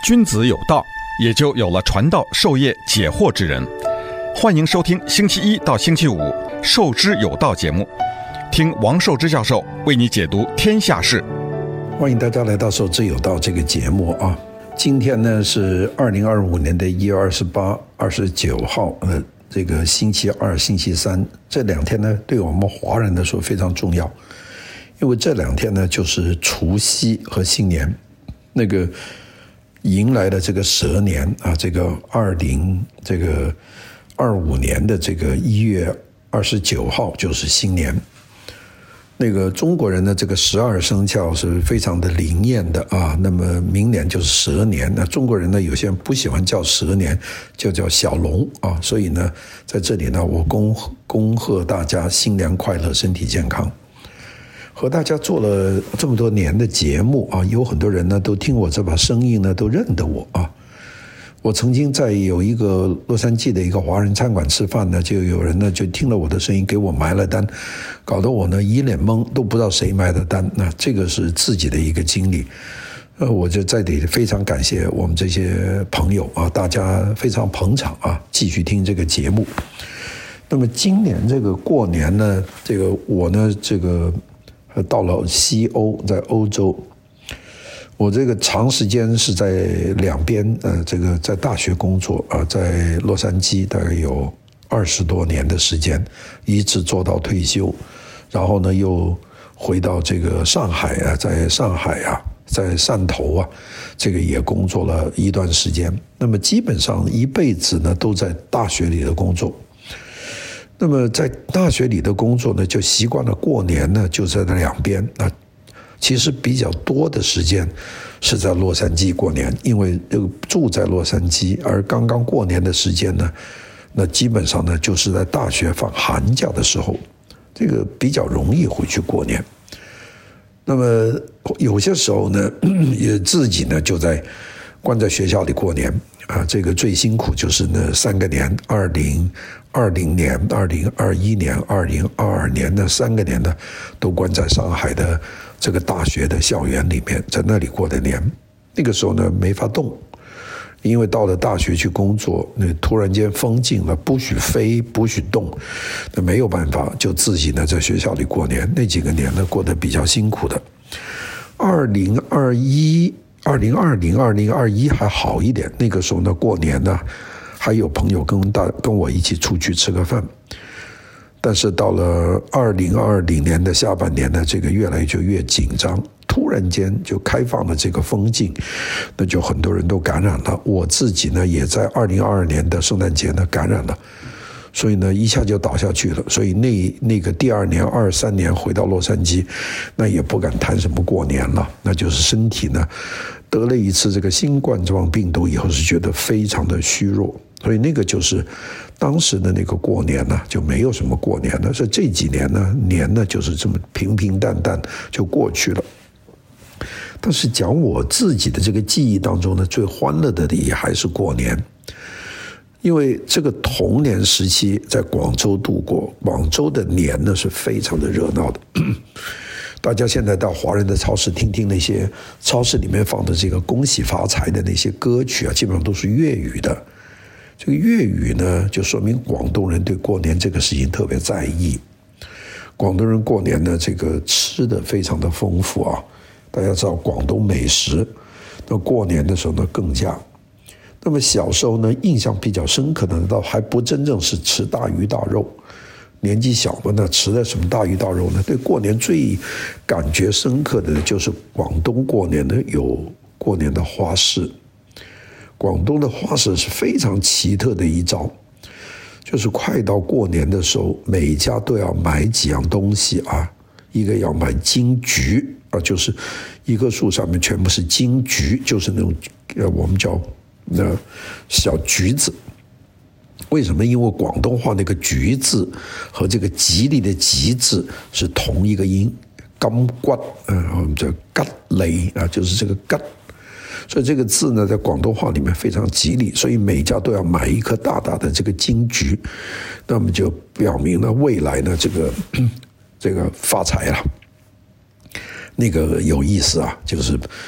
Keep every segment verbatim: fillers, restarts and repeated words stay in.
君子有道，也就有了传道授业解惑之人。欢迎收听星期一到星期五《授之有道》节目，听王寿之教授为你解读天下事。 欢迎大家来到《授之有道》这个节目啊！今天呢是二零二五年的一月二十八、二十九号，呃，这个星期二、星期三这两天呢，对我们华人来说非常重要，因为这两天呢就是除夕和新年，那个迎来了这个蛇年啊，这个二零这个二五年的这个一月二十九号就是新年。那个中国人的这个十二生肖是非常的灵验的啊，那么明年就是蛇年，那中国人呢有些人不喜欢叫蛇年，就叫小龙啊，所以呢在这里呢我恭恭贺大家新年快乐，身体健康。和大家做了这么多年的节目啊，有很多人呢都听我这把声音呢都认得我啊。我曾经在有一个洛杉矶的一个华人餐馆吃饭呢，就有人呢就听了我的声音给我埋了单，搞得我呢一脸懵，都不知道谁埋的单。那这个是自己的一个经历，呃，我就在这里非常感谢我们这些朋友啊，大家非常捧场啊，继续听这个节目。那么今年这个过年呢，这个我呢这个到了西欧，在欧洲。我这个长时间是在两边，呃，这个在大学工作啊、呃，在洛杉矶大概有二十多年的时间，一直做到退休，然后呢又回到这个上海啊，在上海啊，在汕头啊，这个也工作了一段时间。那么基本上一辈子呢都在大学里的工作。那么在大学里的工作呢，就习惯了过年呢就在那两边啊。其实比较多的时间是在洛杉矶过年，因为住在洛杉矶，而刚刚过年的时间呢，那基本上呢就是在大学放寒假的时候，这个比较容易回去过年。那么有些时候呢，也自己呢就在关在学校里过年啊，这个最辛苦就是那三个年，二零二零年、二零二一年、二零二二年的三个年呢，都关在上海的这个大学的校园里面，在那里过的年。那个时候呢没法动，因为到了大学去工作，那突然间封禁了，不许飞，不许动，那没有办法，就自己呢在学校里过年。那几个年呢过得比较辛苦的。二零二一、二零二零、二零二一还好一点，那个时候呢过年呢还有朋友跟大跟我一起出去吃个饭。但是到了二零二零年的下半年呢，这个越来就越紧张，突然间就开放了这个封禁，那就很多人都感染了。我自己呢也在二零二二年的圣诞节呢感染了，所以呢一下就倒下去了。所以那那个第二年二三年回到洛杉矶，那也不敢谈什么过年了，那就是身体呢得了一次这个新冠状病毒以后是觉得非常的虚弱。所以那个就是当时的那个过年呢，就没有什么过年了。所以这几年呢，年呢就是这么平平淡淡就过去了。但是讲我自己的这个记忆当中呢，最欢乐的也还是过年，因为这个童年时期在广州度过，广州的年呢是非常的热闹的。大家现在到华人的超市听听那些超市里面放的这个恭喜发财的那些歌曲啊，基本上都是粤语的。这个粤语呢，就说明广东人对过年这个事情特别在意。广东人过年呢，这个吃的非常的丰富啊，大家知道广东美食，那过年的时候呢更加。那么小时候呢，印象比较深刻的倒还不真正是吃大鱼大肉，年纪小嘛，那吃的什么大鱼大肉呢？对过年最感觉深刻的就是广东过年呢有过年的花市。广东的花市是非常奇特的一招，就是快到过年的时候，每一家都要买几样东西啊，一个要买金桔啊，就是一棵树上面全部是金桔，就是那种呃我们叫那小橘子。为什么？因为广东话那个橘字和这个吉利的吉字是同一个音，金骨啊，我们叫吉利啊，就是这个吉。所以这个字呢，在广东话里面非常吉利，所以每家都要买一颗大大的这个金桔，那么就表明了未来呢，这个这个发财了。那个有意思啊，就是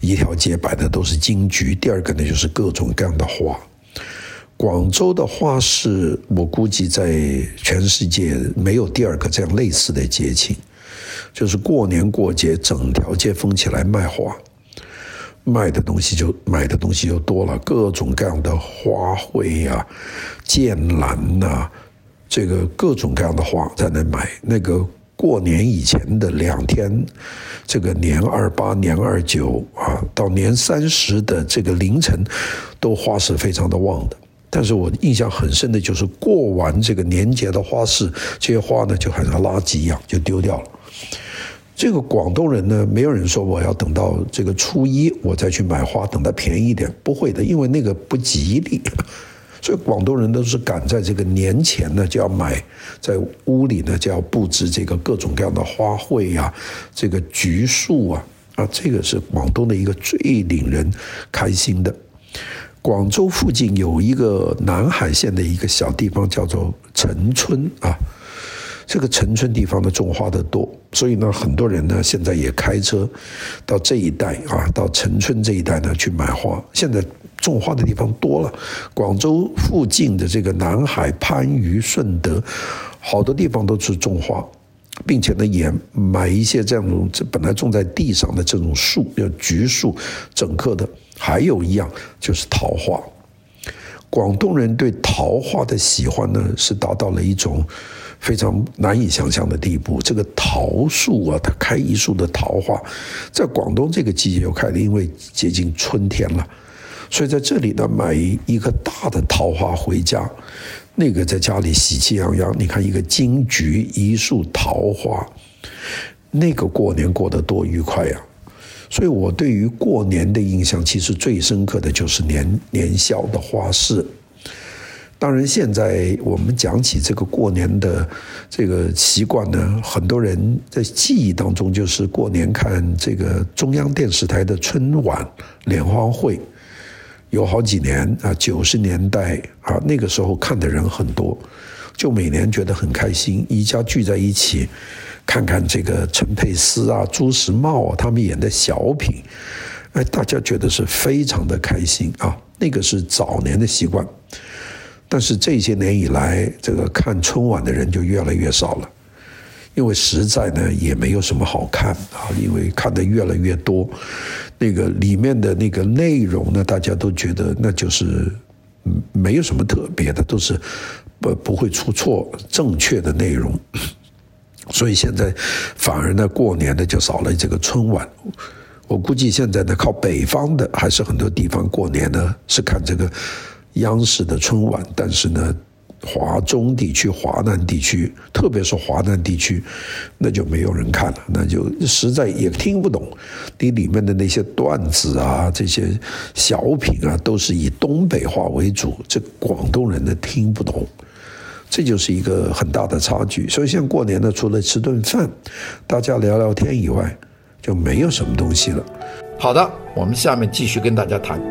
一条街摆的都是金桔，第二个呢就是各种各样的花。广州的花市，我估计在全世界没有第二个这样类似的节庆，就是过年过节整条街封起来卖花，卖的东西就买的东西就多了，各种各样的花卉啊、剑兰呐、啊，这个各种各样的花在那买。那个过年以前的两天，这个年二八、年二九啊，到年三十的这个凌晨，都花市非常的旺的。但是我印象很深的就是过完这个年节的花市，这些花呢就好像垃圾一样就丢掉了。这个广东人呢，没有人说我要等到这个初一我再去买花，等它便宜一点，不会的，因为那个不吉利。所以广东人都是赶在这个年前呢就要买，在屋里呢就要布置这个各种各样的花卉啊，这个橘树啊，啊，这个是广东的一个最令人开心的。广州附近有一个南海县的一个小地方叫做陈村啊，这个陈村地方的种花的多，所以呢，很多人呢现在也开车到这一带啊，到陈村这一带呢去买花。现在种花的地方多了，广州附近的这个南海、番禺、顺德，好多地方都是种花，并且呢也买一些这样这本来种在地上的这种树，叫橘树，整棵的。还有一样就是桃花，广东人对桃花的喜欢呢，是达到了一种非常难以想象的地步。这个桃树啊，它开一树的桃花，在广东这个季节就开了，因为接近春天了，所以在这里呢买一个大的桃花回家，那个在家里喜气洋洋。你看一个金桔，一束桃花，那个过年过得多愉快呀！所以我对于过年的印象，其实最深刻的就是年年宵的花市。当然，现在我们讲起这个过年的这个习惯呢，很多人在记忆当中就是过年看这个中央电视台的春晚联欢会，有好几年啊，九十年代啊，那个时候看的人很多，就每年觉得很开心，一家聚在一起。看看这个陈佩斯啊、朱时茂啊，他们演的小品，哎，大家觉得是非常的开心啊。那个是早年的习惯，但是这些年以来，这个看春晚的人就越来越少了，因为实在呢也没有什么好看啊，因为看的越来越多，那个里面的那个内容呢，大家都觉得那就是没有什么特别的，都是不不会出错，正确的内容。所以现在反而呢，过年的就少了这个春晚。我估计现在呢，靠北方的还是很多地方过年呢是看这个央视的春晚，但是呢，华中地区、华南地区，特别是华南地区，那就没有人看了，那就实在也听不懂。你里面的那些段子啊，这些小品啊，都是以东北话为主，这广东人呢听不懂。这就是一个很大的差距。所以像过年呢，除了吃顿饭，大家聊聊天以外，就没有什么东西了。 好的，我们下面继续跟大家谈。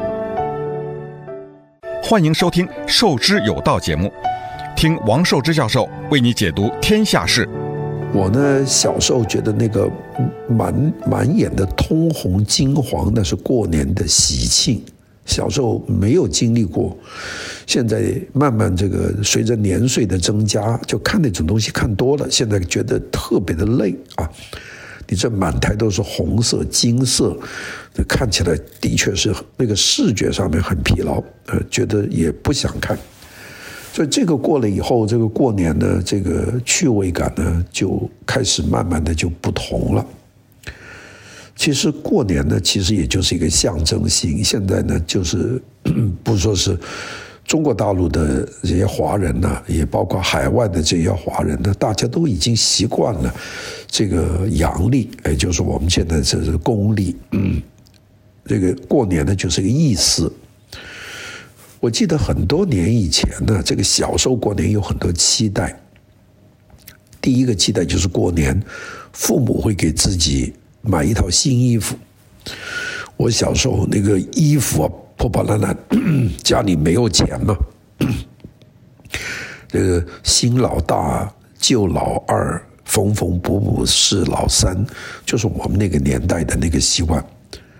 欢迎收听《受之有道》节目，听王寿之教授为你解读天下事。 我呢，小时候觉得那个满满眼的通红金黄，那是过年的喜庆。小时候没有经历过，现在慢慢这个随着年岁的增加，就看那种东西看多了，现在觉得特别的累啊！你这满台都是红色、金色，看起来的确是那个视觉上面很疲劳，呃，觉得也不想看。所以这个过了以后，这个过年呢，这个趣味感呢，就开始慢慢的就不同了。其实过年呢，其实也就是一个象征性。现在呢，就是不说是中国大陆的这些华人呢、啊，也包括海外的这些华人呢，大家都已经习惯了这个阳历，也就是我们现在这是公历。嗯，这个过年呢，就是个意思。我记得很多年以前呢，这个小时候过年有很多期待。第一个期待就是过年，父母会给自己买一套新衣服。我小时候那个衣服啊，破破烂烂，家里没有钱嘛。这个新老大，旧老二，缝缝补补是老三，就是我们那个年代的那个习惯。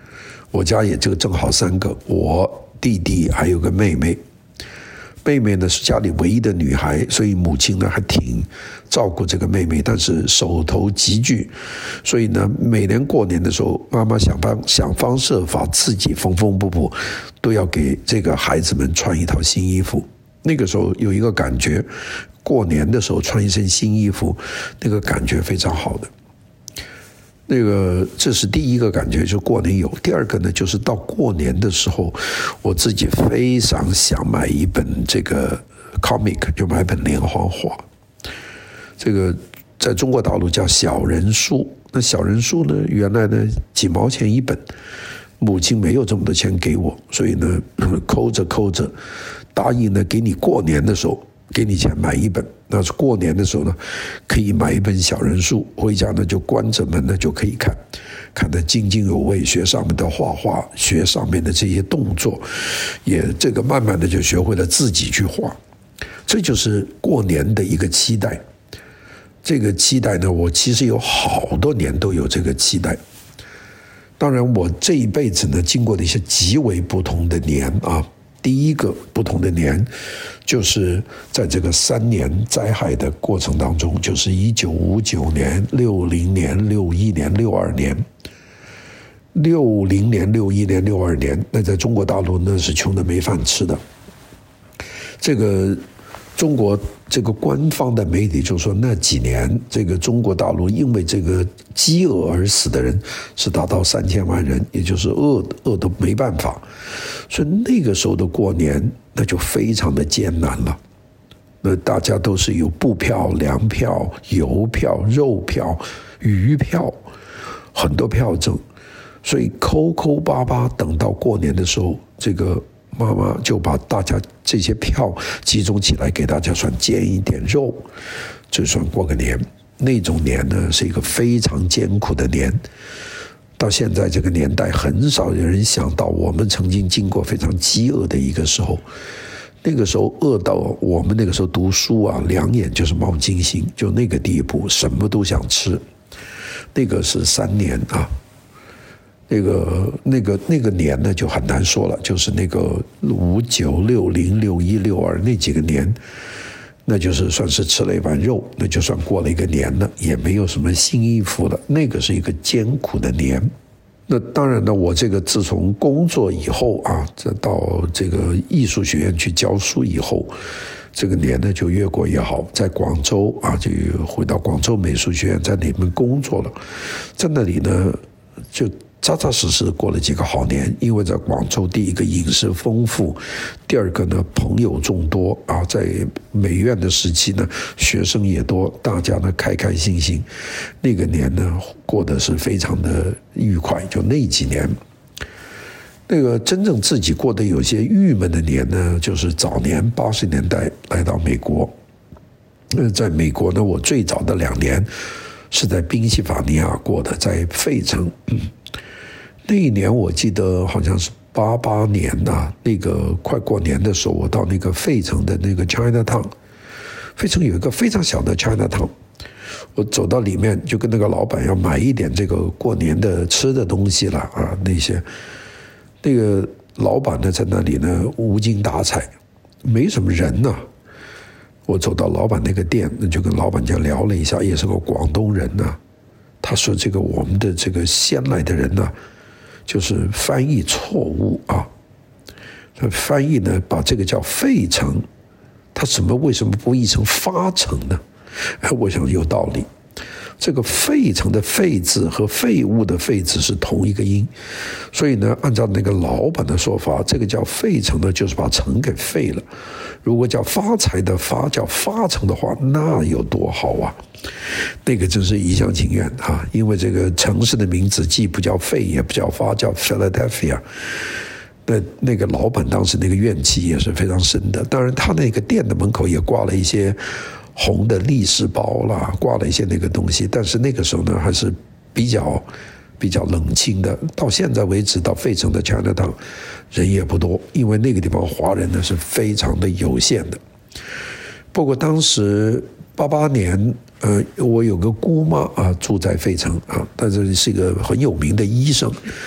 我家也就正好三个，我弟弟还有个妹妹。妹妹呢是家里唯一的女孩，所以母亲呢还挺照顾这个妹妹，但是手头拮据，所以呢每年过年的时候，妈妈想方想方设法自己缝缝补补，都要给这个孩子们穿一套新衣服。那个时候有一个感觉，过年的时候穿一身新衣服，那个感觉非常好的。那个这是第一个感觉，就过年有。第二个呢，就是到过年的时候，我自己非常想买一本这个 comic， 就买本连环画。这个在中国大陆叫小人书，那小人书呢，原来呢几毛钱一本，母亲没有这么多钱给我，所以呢抠着抠着，答应呢给你过年的时候给你钱买一本。那是过年的时候呢，可以买一本小人书，回家呢就关着门呢就可以看，看得津津有味，学上面的画画，学上面的这些动作，也这个慢慢的就学会了自己去画。这就是过年的一个期待。这个期待呢，我其实有好多年都有这个期待。当然，我这一辈子呢，经过的一些极为不同的年啊。第一个不同的年，就是在这个三年灾害的过程当中，就是一九五九年、六零年、六一年、六二年。六零年、六一年、六二年，那在中国大陆那是穷的没饭吃的。这个中国这个官方的媒体就说，那几年这个中国大陆因为这个饥饿而死的人是达到三千万人，也就是饿饿都没办法。所以那个时候的过年，那就非常的艰难了。那大家都是有布票、粮票、油票、肉票、鱼票，很多票证，所以抠抠巴巴，等到过年的时候，这个妈妈就把大家这些票集中起来，给大家算煎一点肉，就算过个年。那种年呢，是一个非常艰苦的年。到现在这个年代，很少有人想到我们曾经经过非常饥饿的一个时候。那个时候饿到我们那个时候读书啊，两眼就是冒金星，就那个地步，什么都想吃。那个是三年啊，那个那个那个年呢就很难说了，就是那个五九、六零、六一、六二那几个年，那就是算是吃了一碗肉，那就算过了一个年了，也没有什么新衣服了。那个是一个艰苦的年。那当然呢，我这个自从工作以后啊，这到这个艺术学院去教书以后，这个年呢就越过越好。在广州啊，就回到广州美术学院，在那边工作了，在那里呢就扎扎实实过了几个好年。因为在广州，第一个饮食丰富，第二个呢朋友众多啊，在美院的时期呢学生也多，大家呢开开心心，那个年呢过得是非常的愉快。就那几年，那个真正自己过得有些郁闷的年呢，就是早年八十年代来到美国。那在美国呢，我最早的两年是在宾夕法尼亚过的，在费城。嗯那一年我记得好像是八八年啊，那个快过年的时候，我到那个费城的那个 Chinatown， 费城有一个非常小的 Chinatown， 我走到里面就跟那个老板要买一点这个过年的吃的东西了啊，那些那个老板呢在那里呢无精打采，没什么人呢、啊。我走到老板那个店，那就跟老板娘聊了一下，也是个广东人呢、啊。他说这个我们的这个先来的人呢、啊。就是翻译错误啊，翻译呢把这个叫费城，他怎么为什么不译成发城呢？哎，我想有道理。这个费城的废字和废物的废字是同一个音，所以呢，按照那个老板的说法，这个叫费城呢，就是把城给废了。如果叫发财的发叫发城的话，那有多好啊！那个真是一厢情愿啊，因为这个城市的名字既不叫费也不叫发，叫 Philadelphia。那那个老板当时那个怨气也是非常深的。当然，他那个店的门口也挂了一些红的利是包啦，挂了一些那个东西，但是那个时候呢，还是比较比较冷清的。到现在为止，到费城的 Chinatown 人也不多，因为那个地方华人呢是非常的有限的。不过当时八八年，呃，我有个姑妈啊，住在费城啊，但是是一个很有名的医生，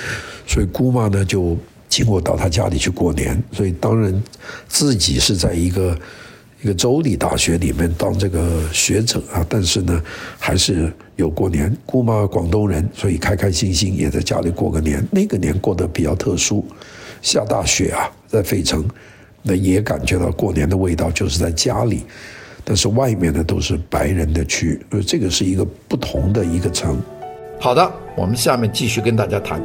所以姑妈呢就请我到她家里去过年，所以当然自己是在一个一个州立大学里面当这个学者啊，但是呢还是有过年。姑妈广东人，所以开开心心也在家里过个年。那个年过得比较特殊，下大雪啊，在费城，那也感觉到过年的味道，就是在家里，但是外面呢都是白人的区，这个是一个不同的一个城。 好的，我们下面继续跟大家谈。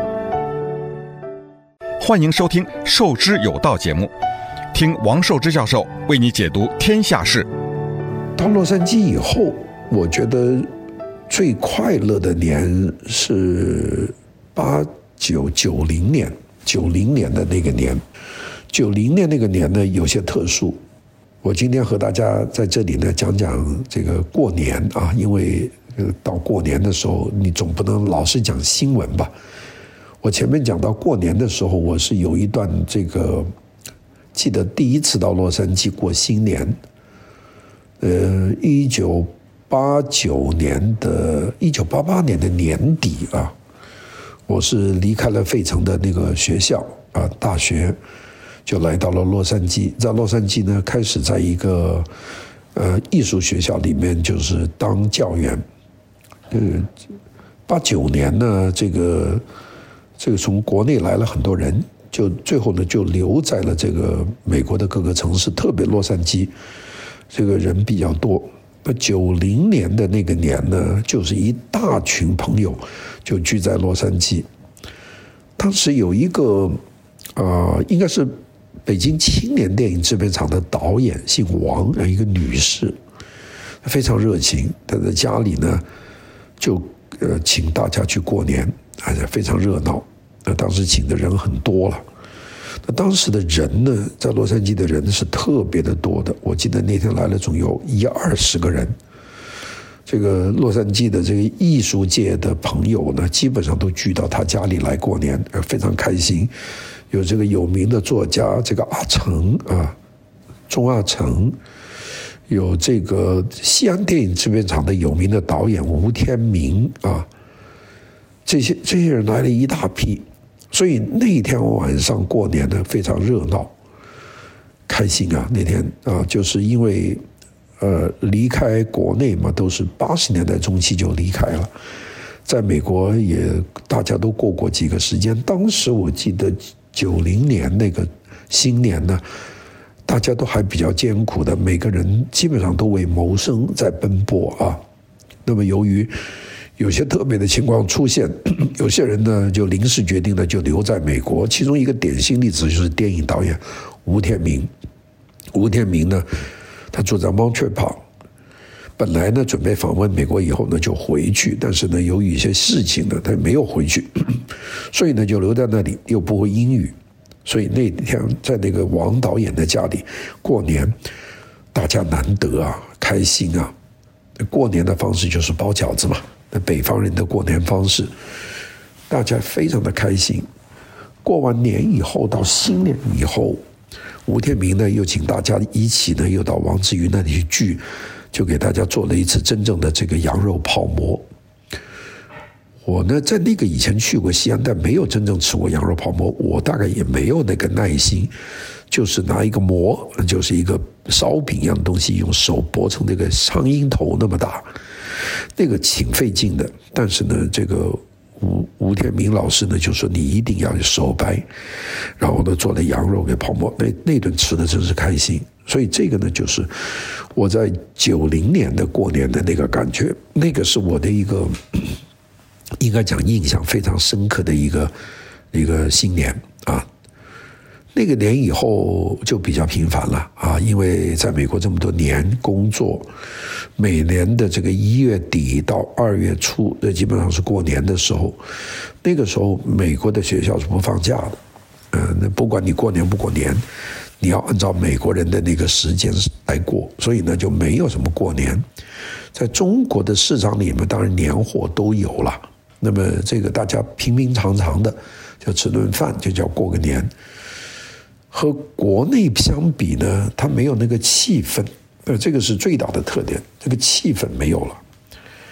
欢迎收听《受之有道》节目，听王寿之教授为你解读天下事。 到洛杉矶以后，我觉得最快乐的年是八九九零年，九零年的那个年。九零年那个年呢有些特殊，我今天和大家在这里呢讲讲这个过年啊，因为到过年的时候，你总不能老是讲新闻吧。我前面讲到过年的时候，我是有一段这个记得第一次到洛杉矶过新年，呃，一九八九年的一九八八年的年底啊，我是离开了费城的那个学校啊，大学，就来到了洛杉矶。在洛杉矶呢，开始在一个呃艺术学校里面就是当教员。呃，八九年呢，这个这个从国内来了很多人，就最后呢就留在了这个美国的各个城市，特别洛杉矶，这个人比较多。那九零年的那个年呢，就是一大群朋友就聚在洛杉矶。当时有一个啊、呃，应该是北京青年电影制片厂的导演，姓王，一个女士，非常热情。她在家里呢，就呃请大家去过年，而且非常热闹。那当时请的人很多了。那当时的人呢，在洛杉矶的人是特别的多的。我记得那天来了总有一二十个人。这个洛杉矶的这个艺术界的朋友呢，基本上都聚到他家里来过年，非常开心。有这个有名的作家，这个阿城啊，钟阿城，有这个西安电影制片厂的有名的导演吴天明啊，这些这些人来了一大批，所以那天晚上过年呢非常热闹，开心啊！那天啊，就是因为呃离开国内嘛，都是八十年代中期就离开了，在美国也大家都过过几个时间。当时我记得九零年那个新年呢，大家都还比较艰苦的，每个人基本上都为谋生在奔波啊。那么由于有些特别的情况出现，有些人呢就临时决定了就留在美国。其中一个典型例子就是电影导演吴天明。吴天明呢，他住在 Montreal Park， 本来呢准备访问美国以后呢就回去，但是呢由于一些事情呢他没有回去，所以呢就留在那里，又不会英语，所以那天在那个王导演的家里过年，大家难得啊，开心啊。过年的方式就是包饺子嘛，那北方人的过年方式，大家非常的开心。过完年以后，到新年以后，吴天明呢又请大家一起呢又到王志瑜那里去聚，就给大家做了一次真正的这个羊肉泡馍。我呢在那个以前去过西安，但没有真正吃过羊肉泡馍，我大概也没有那个耐心，就是拿一个馍，就是一个烧饼一样的东西，用手剥成那个苍蝇头那么大，那个挺费劲的。但是呢，这个吴吴天明老师呢就说你一定要手掰，然后呢做了羊肉给泡馍，那那顿吃的真是开心。所以这个呢就是我在九零年的过年的那个感觉，那个是我的一个应该讲印象非常深刻的一个一个新年啊。那个年以后就比较频繁了啊，因为在美国这么多年工作，每年的这个一月底到二月初，这基本上是过年的时候。那个时候美国的学校是不放假的，嗯，那不管你过年不过年，你要按照美国人的那个时间来过，所以呢就没有什么过年。在中国的市场里面，当然年货都有了，那么这个大家平平常常的就吃顿饭，就叫过个年。和国内相比呢，它没有那个气氛，呃，这个是最大的特点，这个气氛没有了。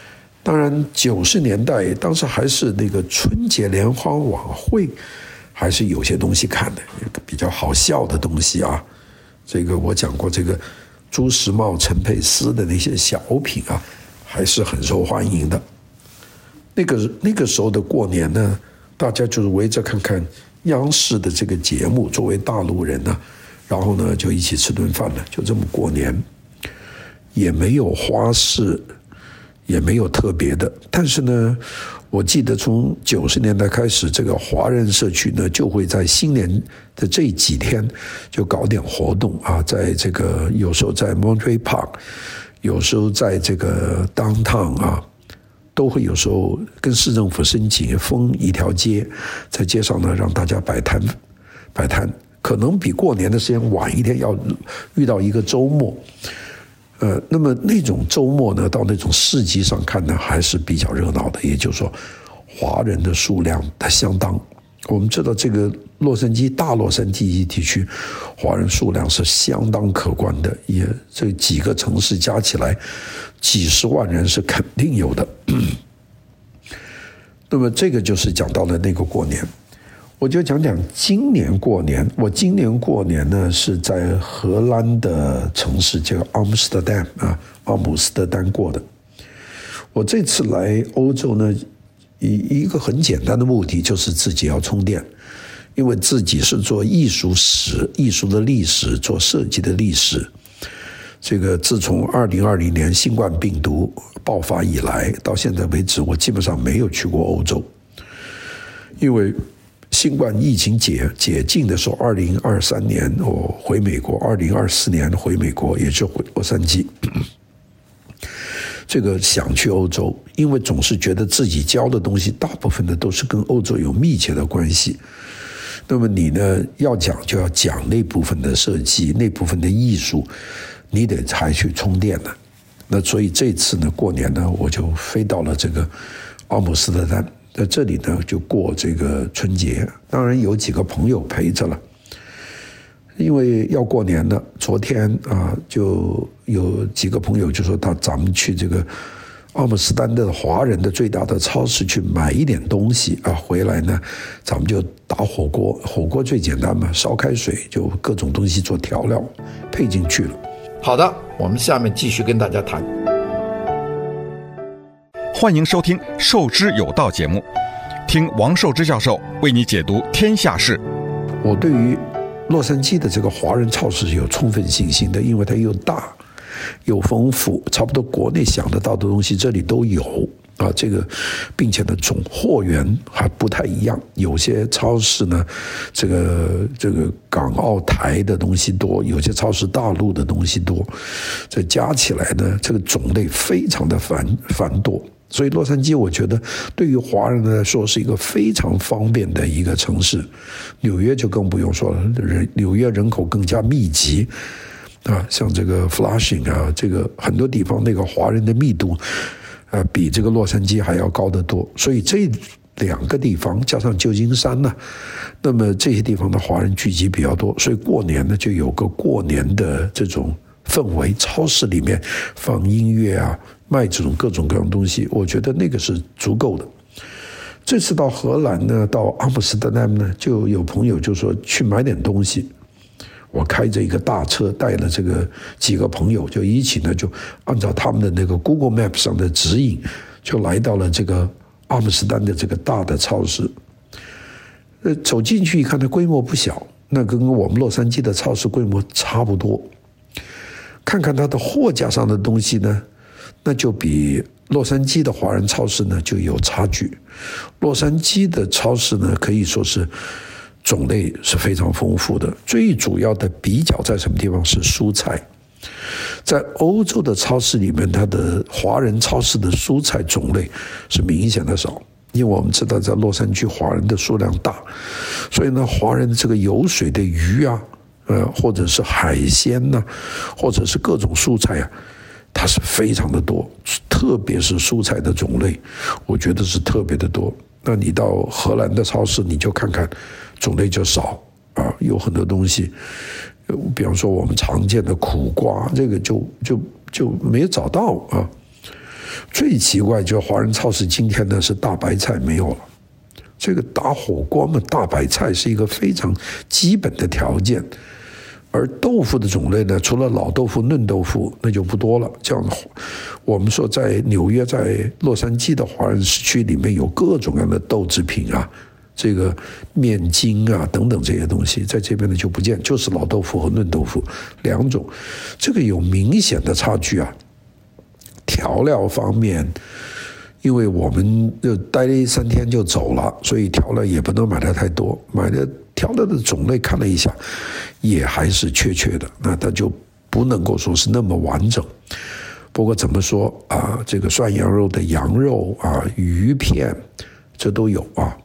当然九十年代当时还是那个春节联欢晚会，还是有些东西看的，比较好笑的东西啊。这个我讲过，这个朱时茂、陈佩斯的那些小品啊，还是很受欢迎的。那个那个时候的过年呢，大家就是围着看看央视的这个节目，作为大陆人呢，然后呢就一起吃顿饭了，就这么过年，也没有花式，也没有特别的。但是呢，我记得从九十年代开始，这个华人社区呢就会在新年的这几天就搞点活动啊，在这个有时候在 Monterey Park， 有时候在这个 Downtown 啊，都会有时候跟市政府申请封一条街，在街上呢让大家摆摊摆摊，可能比过年的时间晚一天，要遇到一个周末。呃，那么那种周末呢，到那种市集上看呢，还是比较热闹的。也就是说，华人的数量它相当。我们知道这个洛杉矶大洛杉矶地区，华人数量是相当可观的，也这几个城市加起来，几十万人是肯定有的。那么这个就是讲到了那个过年。我就讲讲今年过年。我今年过年呢是在荷兰的城市叫阿姆斯特丹啊，阿姆斯特丹过的。我这次来欧洲呢，一一个很简单的目的就是自己要充电，因为自己是做艺术史、艺术的历史、做设计的历史。这个自从二零二零年新冠病毒爆发以来，到现在为止，我基本上没有去过欧洲，因为新冠疫情解解禁的时候，二零二三年我回美国，二零二四年回美国，也就回洛杉矶。这个想去欧洲，因为总是觉得自己教的东西大部分的都是跟欧洲有密切的关系。那么你呢，要讲就要讲那部分的设计，那部分的艺术，你得才去充电呢。那所以这次呢，过年呢，我就飞到了这个阿姆斯特丹。在这里呢，就过这个春节，当然有几个朋友陪着了，因为要过年了。昨天啊，就有几个朋友就说到咱们去这个阿姆斯特丹的华人的最大的超市去买一点东西啊，回来呢，咱们就打火锅。火锅最简单嘛，烧开水就各种东西做调料配进去了。 好的，我们下面继续跟大家谈。 欢迎收听《授之有道》节目，听王寿之教授为你解读天下事。 我对于洛杉矶的这个华人超市是有充分信心的，因为它又大又丰富，差不多国内想得到的东西这里都有啊。这个并且呢，总货源还不太一样，有些超市呢，这个这个港澳台的东西多，有些超市大陆的东西多，这加起来呢，这个种类非常的繁繁多。所以洛杉矶我觉得对于华人来说是一个非常方便的一个城市。纽约就更不用说了，人纽约人口更加密集啊，像这个 Flushing 啊，这个很多地方那个华人的密度啊，比这个洛杉矶还要高得多。所以这两个地方加上旧金山呢，那么这些地方的华人聚集比较多，所以过年呢就有个过年的这种氛围。超市里面放音乐啊，卖这种各种各样的东西，我觉得那个是足够的。这次到荷兰呢，到阿姆斯特丹呢，就有朋友就说去买点东西。我开着一个大车，带了这个几个朋友，就一起呢，就按照他们的那个 Google Map 上的指引，就来到了这个阿姆斯特丹的这个大的超市。呃，走进去一看，它规模不小，那跟我们洛杉矶的超市规模差不多。看看它的货架上的东西呢，那就比洛杉矶的华人超市呢就有差距。洛杉矶的超市呢可以说是种类是非常丰富的，最主要的比较在什么地方是蔬菜。在欧洲的超市里面，它的华人超市的蔬菜种类是明显的少，因为我们知道在洛杉矶华人的数量大，所以呢，华人这个有水的鱼啊，呃，或者是海鲜呐、啊，或者是各种蔬菜啊，它是非常的多，特别是蔬菜的种类，我觉得是特别的多。那你到荷兰的超市，你就看看，种类就少啊，有很多东西，比方说我们常见的苦瓜，这个就就就没有找到啊。 最奇怪就是华人超市今天呢是大白菜没有了。这个打火锅嘛，大白菜是一个非常基本的条件。而豆腐的种类呢，除了老豆腐、嫩豆腐，那就不多了。这样，我们说在纽约、在洛杉矶的华人市区里面，有各种各样的豆制品啊，这个面筋啊等等这些东西，在这边呢就不见，就是老豆腐和嫩豆腐两种。这个有明显的差距啊。调料方面，因为我们就待了三天就走了，所以调料也不能买的太多，买的调料的种类看了一下，也还是缺缺的，那它就不能够说是那么完整。不过怎么说啊，这个涮羊肉的羊肉啊，鱼片，这都有啊。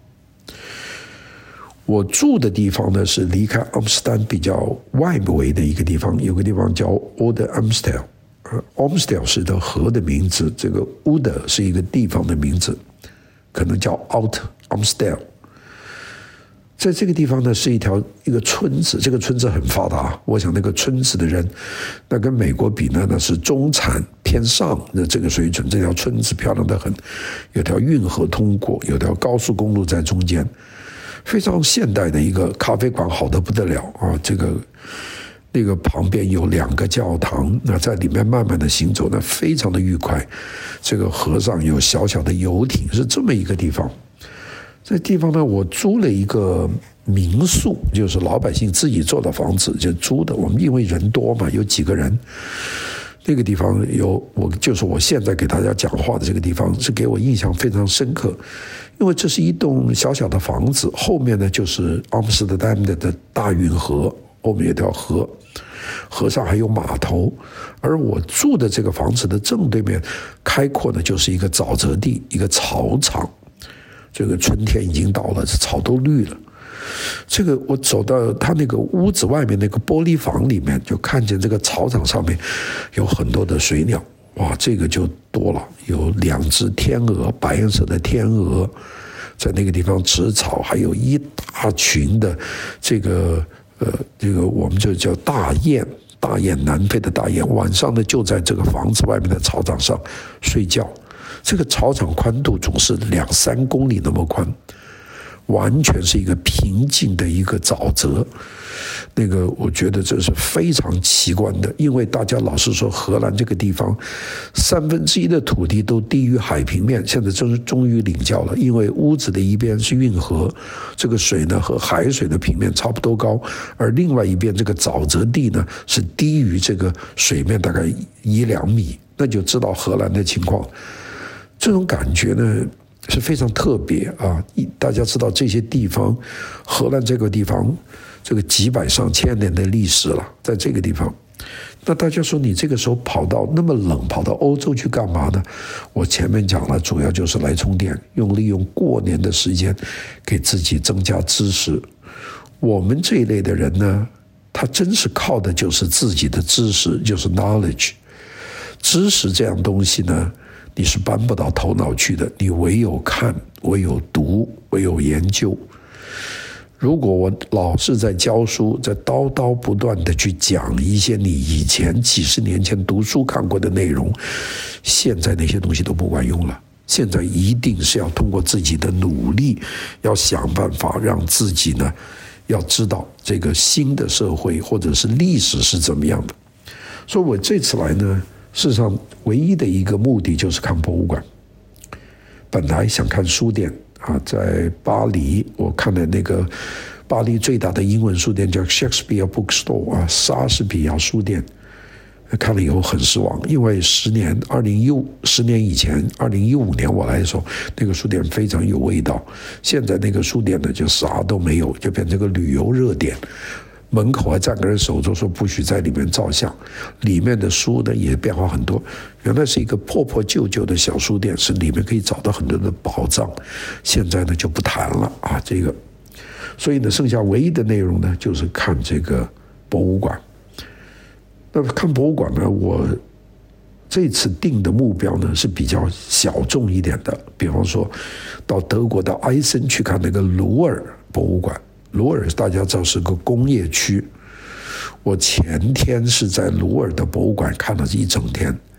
我住的地方呢是离开阿姆斯特丹比较外围的一个地方，有个地方叫 Oude Amstel。Amstel 是条河的名字，这个 Oude 是一个地方的名字，可能叫 Oud Amstel。在这个地方呢，是一条一个村子，这个村子很发达。我想那个村子的人，那跟美国比呢，那是中产偏上的这个水准。这条村子漂亮得很，有条运河通过，有条高速公路在中间，非常现代的一个咖啡馆，好得不得了啊！这个。那个旁边有两个教堂，那在里面慢慢的行走，那非常的愉快。这个河上有小小的游艇，是这么一个地方。这地方呢，我租了一个民宿，就是老百姓自己做的房子，就租的。我们因为人多嘛，有几个人。那个地方有我，就是我现在给大家讲话的这个地方，是给我印象非常深刻，因为这是一栋小小的房子，后面呢就是阿姆斯特丹的的大运河。后面有条河，河上还有码头，而我住的这个房子的正对面开阔的就是一个沼泽地，一个草场。这个春天已经到了，草都绿了。这个我走到他那个屋子外面那个玻璃房里面，就看见这个草场上面有很多的水鸟，哇，这个就多了，有两只天鹅，白颜色的天鹅在那个地方吃草，还有一大群的这个。呃，这个我们就叫大雁，大雁，南非的大雁，晚上呢就在这个房子外面的草场上睡觉。这个草场宽度总是两三公里那么宽，完全是一个平静的一个沼泽。那个我觉得这是非常奇观的，因为大家老是说荷兰这个地方三分之一的土地都低于海平面，现在终终于领教了，因为屋子的一边是运河，这个水呢和海水的平面差不多高，而另外一边这个沼泽地呢是低于这个水面大概一两米，那就知道荷兰的情况。这种感觉呢是非常特别啊！大家知道这些地方，荷兰这个地方，这个几百上千年的历史了，在这个地方。那大家说你这个时候跑到那么冷，跑到欧洲去干嘛呢？我前面讲了，主要就是来充电，用利用过年的时间给自己增加知识。我们这一类的人呢，他真是靠的就是自己的知识，就是 knowledge。知识这样东西呢，你是搬不到头脑去的，你唯有看，唯有读，唯有研究。如果我老是在教书，在叨叨不断的去讲一些你以前几十年前读书看过的内容，现在那些东西都不管用了。现在一定是要通过自己的努力，要想办法让自己呢，要知道这个新的社会或者是历史是怎么样的。所以我这次来呢，事实上唯一的一个目的就是看博物馆。本来想看书店啊，在巴黎我看的那个巴黎最大的英文书店叫 Shakespeare Bookstore 啊，莎士比亚书店。看了以后很失望，因为十年二零一五十年以前二零一五年我来的时候，那个书店非常有味道。现在那个书店呢就啥都没有，就变成个旅游热点。门口还站个人守着说不许在里面照相，里面的书呢也变化很多。原来是一个破破旧旧的小书店，是里面可以找到很多的宝藏，现在呢就不谈了啊，这个。所以呢，剩下唯一的内容呢就是看这个博物馆。那看博物馆呢，我这次定的目标呢是比较小众一点的，比方说到德国的埃森去看那个鲁尔博物馆。鲁尔大家知道是个工业区，我前天是在鲁尔的博物馆看了一整天。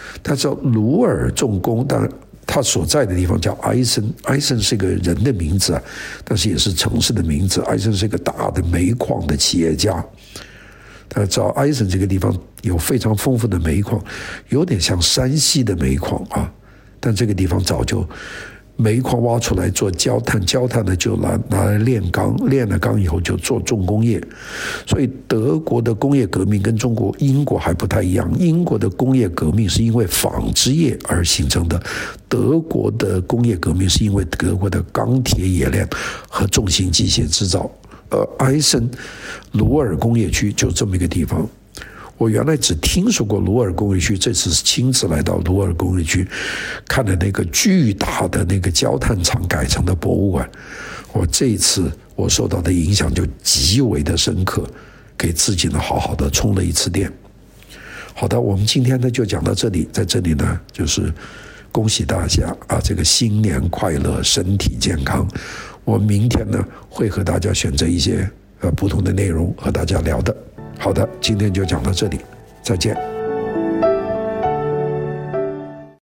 他叫鲁尔重工，当然他所在的地方叫埃森，埃森是个人的名字啊，但是也是城市的名字。埃森是一个大的煤矿的企业家。大家知道埃森这个地方有非常丰富的煤矿，有点像山西的煤矿啊，但这个地方早就煤矿挖出来做焦炭，焦炭呢就拿拿来炼钢，炼了钢以后就做重工业。所以德国的工业革命跟中国、英国还不太一样，英国的工业革命是因为纺织业而形成的，德国的工业革命是因为德国的钢铁冶炼和重型机械制造。呃，埃森鲁尔工业区就这么一个地方。我原来只听说过鲁尔工业区，这次是亲自来到鲁尔工业区，看了那个巨大的那个焦炭厂改成的博物馆。我这一次我受到的影响就极为的深刻，给自己呢好好的充了一次电。好的，我们今天呢就讲到这里，在这里呢就是恭喜大家啊，这个新年快乐，身体健康。我明天呢会和大家选择一些呃不同的内容和大家聊的。好的，今天就讲到这里，再见。